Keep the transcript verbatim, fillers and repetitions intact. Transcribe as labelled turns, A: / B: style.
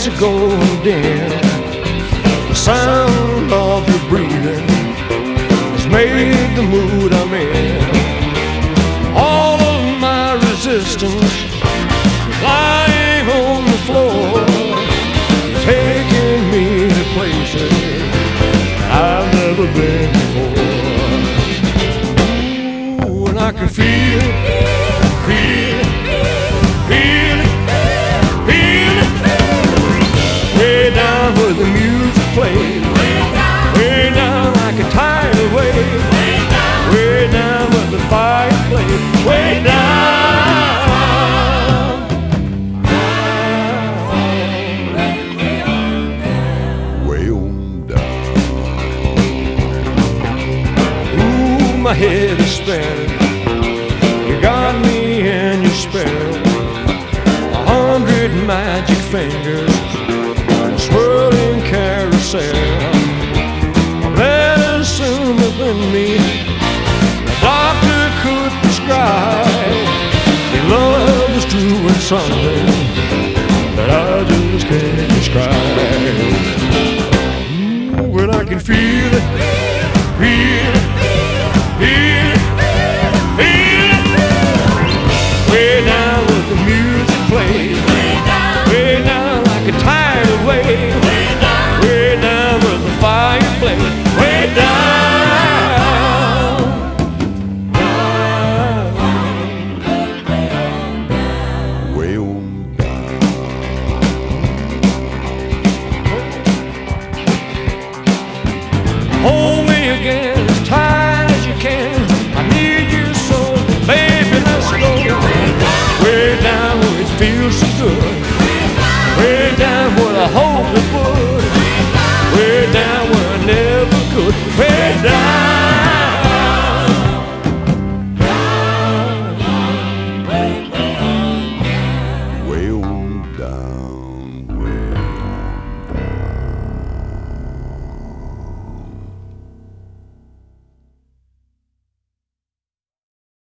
A: lights are going dim. The sound of your breathing has made the mood I'm in. All of my resistance lying on the floor, taking me to places I've never been before. Ooh, and I can feel it, feel it, feel it, feel it, way down where the music plays, way down like a tidal wave, way down where the fire plays, way down. My head is spinning, you got me in your spell. A hundred magic fingers, a swirling carousel. Medicine within me, the doctor could prescribe. Your love is doing something that I just can't describe. Ooh, when I can feel it, feel it, feel it, feel it, way down where the music plays, way down like a tidal wave, way down where the fire plays.